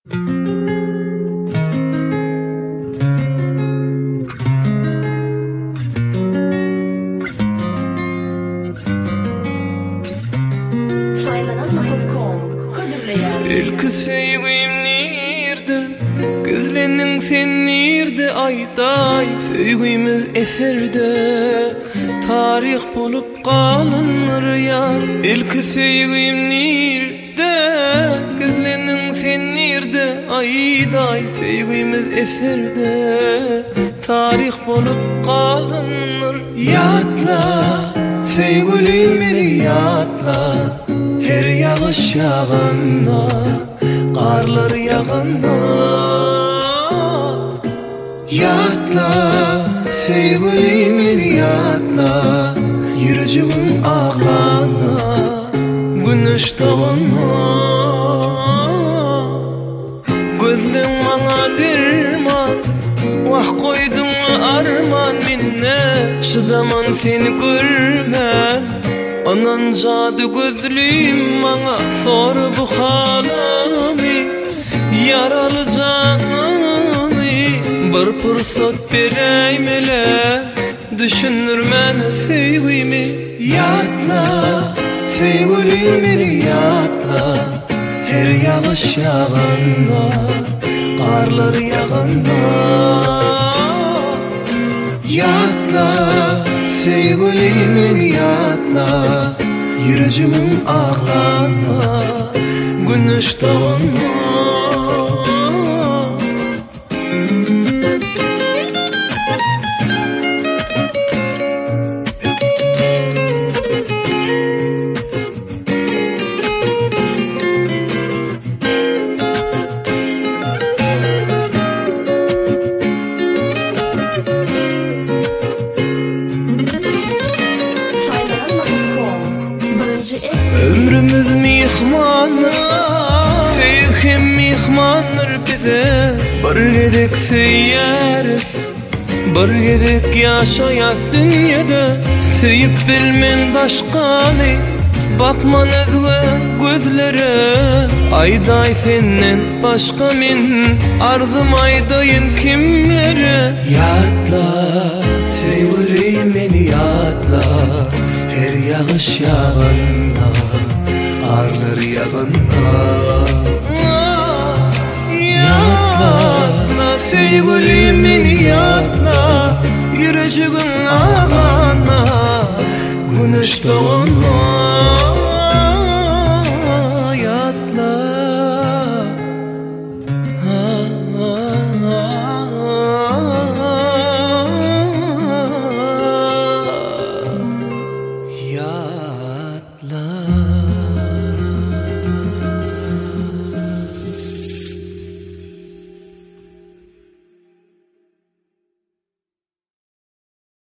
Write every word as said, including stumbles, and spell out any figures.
İlk sevgim nerede? Gözlerin sen nerede? Ayday sevgimiz eserde tarih bulup kalınır ya. İlk sevgim nerede? Gözlerin sen nerede? Ayday sevgimiz eserde tarih bulup kalınır. Yatla sevgilim beni yatla, her yağış yağanda, karlar yağanda. Yatla sevgilim yatla, yüreğim ağlana, güneş doğana. Gözlerim bana derman, vah koydum arman minne, çıdaman seni görmen. Anan cadı gözlüyüm bana sor bu halimi, yaralı canımı bir fırsat vereyim hele, düşünür beni sevgimi. Yatla sevgilim beni yatla, her yağış yağanda, karlar yağanda. Yatla sevgilim yatla, yüreğim ağlana, güneş doğana. Ömrümüz mihmanı, sevgim mihmanır bize. Bir gedek seyyarız, bir gedek yaşayas dünyada. Sevip bilmen başkanı, bakman özgü gözlere. Ayday senden başka min, arzum aydayın kimlere. Yatla sevgilim beni yatla, her yağış yağanda, karlar yağanda. Yatla sevgilim beni yatla, yüreğim ağlana, güneş doğana.